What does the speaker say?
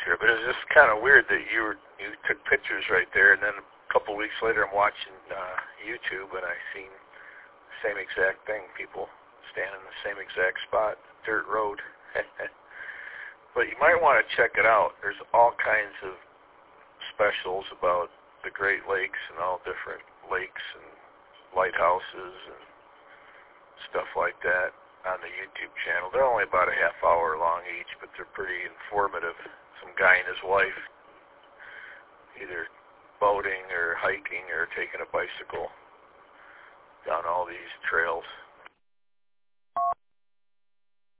trip. It was just kind of weird that you took pictures right there, and then a couple of weeks later I'm watching YouTube, and I seen the same exact thing, people standing in the same exact spot, dirt road. But you might want to check it out. There's all kinds of specials about the Great Lakes and all different lakes and lighthouses and stuff like that on the YouTube channel. They're only about a half hour long each, but they're pretty informative. Some guy and his wife either boating or hiking or taking a bicycle down all these trails.